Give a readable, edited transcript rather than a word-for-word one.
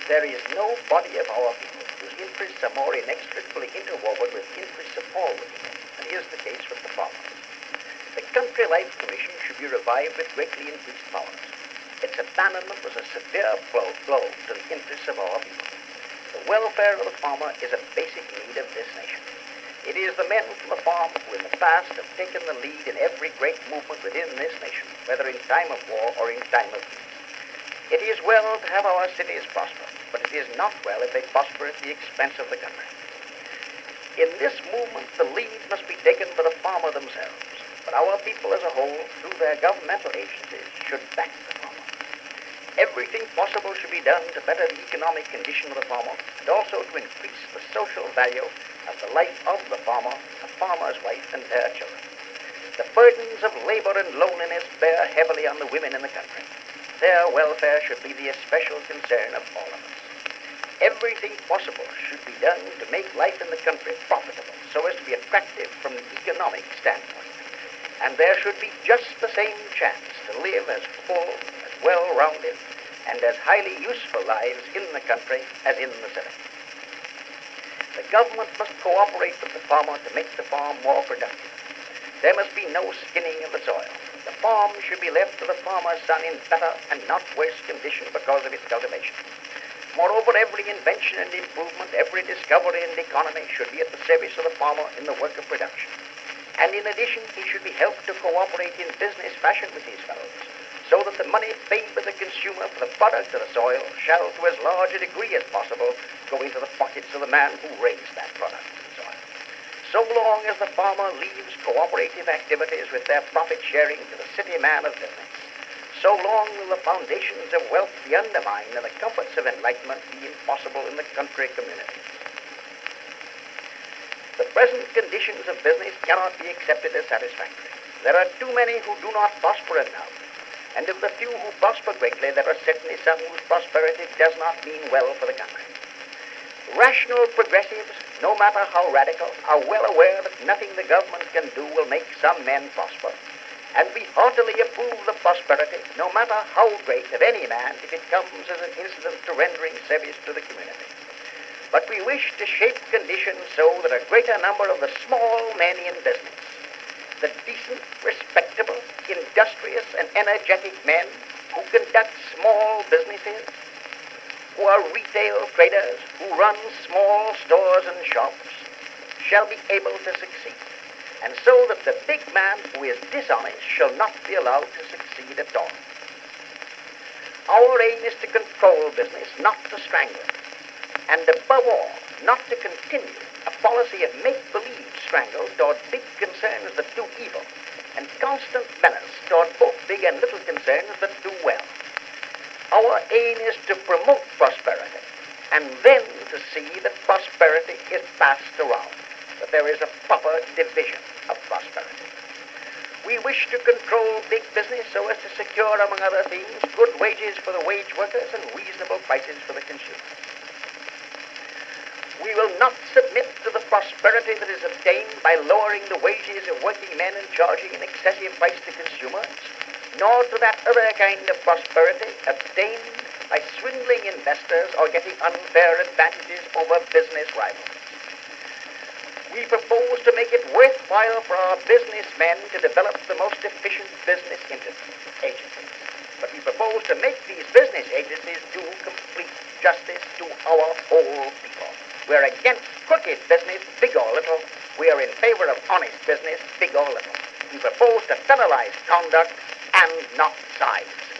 There is no body of our people whose interests are more inextricably interwoven with interests of all the people than is the case with the farmers. The Country Life Commission should be revived with greatly increased powers. Its abandonment was a severe blow to the interests of our people. The welfare of the farmer is a basic need of this nation. It is the men from the farm who in the past have taken the lead in every great movement within this nation, whether in time of war or in time of peace. It is well to have our cities prosper, but it is not well if they prosper at the expense of the country. In this movement, the lead must be taken by the farmer themselves, but our people as a whole, through their governmental agencies, should back the farmer. Everything possible should be done to better the economic condition of the farmer and also to increase the social value of the life of the farmer, the farmer's wife, and their children. The burdens of labor and loneliness bear heavily on the women in the country. Their welfare should be the especial concern of all of us. Everything possible should be done to make life in the country profitable so as to be attractive from the economic standpoint. And there should be just the same chance to live as full, as well-rounded, and as highly useful lives in the country as in the city. The government must cooperate with the farmer to make the farm more productive. There must be no skinning of the soil. The farm should be left to the farmer's son in better and not worse condition because of its cultivation. Moreover, every invention and improvement, every discovery and economy should be at the service of the farmer in the work of production. And in addition, he should be helped to cooperate in business fashion with these fellows, so that the money paid by the consumer for the product of the soil shall, to as large a degree as possible, go into the pockets of the man who raised that product of the soil. So long as the farmer leaves cooperative activities with their profit sharing to the city man of business, so long will the foundations of wealth be undermined and the comforts of enlightenment be impossible in the country communities. The present conditions of business cannot be accepted as satisfactory. There are too many who do not prosper enough, and of the few who prosper greatly, there are certainly some whose prosperity does not mean well for the country. Rational progressives, no matter how radical, are well aware that nothing the government can do will make some men prosper, and we heartily approve the prosperity, no matter how great, of any man if it comes as an incident to rendering service to the community. But we wish to shape conditions so that a greater number of the small men in business, the decent, respectable, industrious, and energetic men who conduct small businesses, who are retail traders, who run small stores and shops, shall be able to succeed, and so that the big man who is dishonest shall not be allowed to succeed at all. Our aim is to control business, not to strangle it, and above all, not to continue a policy of make-believe strangle toward big concerns that do evil, and constant menace toward both big and little concerns that do well. Our aim is to promote prosperity, and then to see that prosperity is passed around, that there is a proper division of prosperity. We wish to control big business so as to secure, among other things, good wages for the wage workers and reasonable prices for the consumers. We will not submit to the prosperity that is obtained by lowering the wages of working men and charging an excessive price to consumers, nor to that other kind of prosperity obtained by swindling investors or getting unfair advantages over business rivals. We propose to make it worthwhile for our businessmen to develop the most efficient business agencies. But we propose to make these business agencies do complete justice to our whole people. We're against crooked business, big or little. We are in favor of honest business, big or little. We propose to federalize conduct and not size.